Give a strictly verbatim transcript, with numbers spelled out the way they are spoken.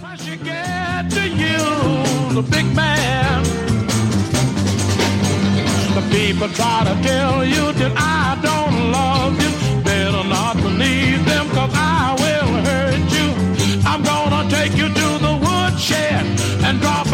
Once you get to you, the big man, the people try to tell you that I don't love you. Better not believe them, cause I will hurt you. I'm gonna take you to the woodshed and drop